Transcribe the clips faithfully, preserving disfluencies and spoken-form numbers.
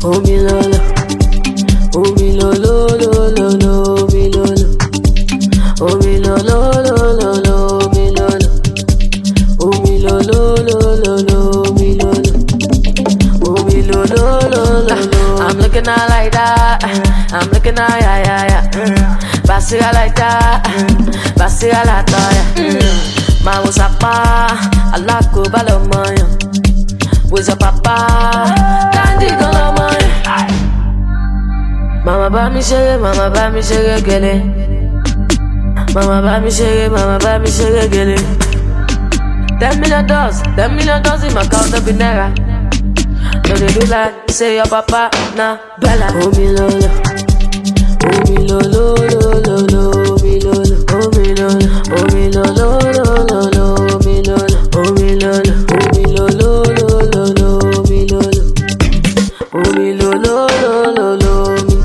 Oh mi lolo, oh mi lolo, lolo, lolo, mi lolo. Oh mi lolo, lolo, lolo, mi lolo. Oh mi lolo, lolo, lolo, mi lolo. Oh mi lolo, lolo, lolo. I'm looking out like that. I'm looking out, yeah, yeah, yeah. Basiga like that. Basiga like that, yeah. Ma usapa, alako balomoyo. With your papa, candy golomoyo. Mama ba mi shere, mama ba mi shere gele. Mama ba mi shere, mama ba mi shere gele. Ten million dollars, ten million dollars in my account of naira. No they do like say your papa na bella. Oh mi lolo, oh mi lolo, lolo, lolo, mi lolo. Oh mi lolo, oh mi lolo, lolo, lolo, mi lolo. Oh mi lolo, oh mi lolo, lolo, lolo, mi lolo. Oh mi lolo, lolo, lolo, mi.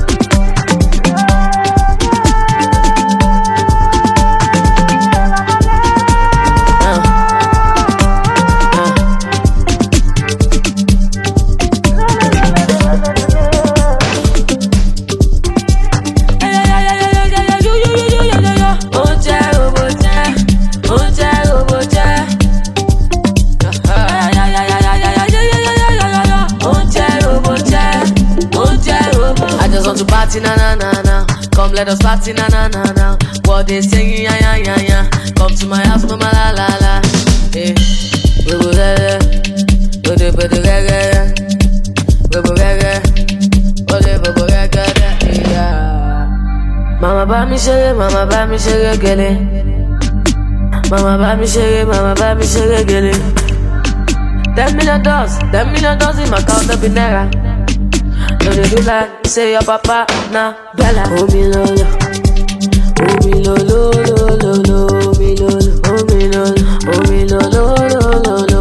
Party na na na na, come let us party na na na na. What they singing ya ya ya ya. Come to my house, mama la la la. Hey, we go there, we go we go there, we go there, we go there, yeah. Mama ba mi shere, mama ba mi shere gele. Mama ba mi shere, mama ba mi shere gele. Ten million dollars, ten million dollars in my account of naira. No they do like say your papa na bella. Oh mi lolo, oh mi lolo, lolo, lolo, mi lolo. Oh mi lolo, oh mi lolo, lolo, lolo.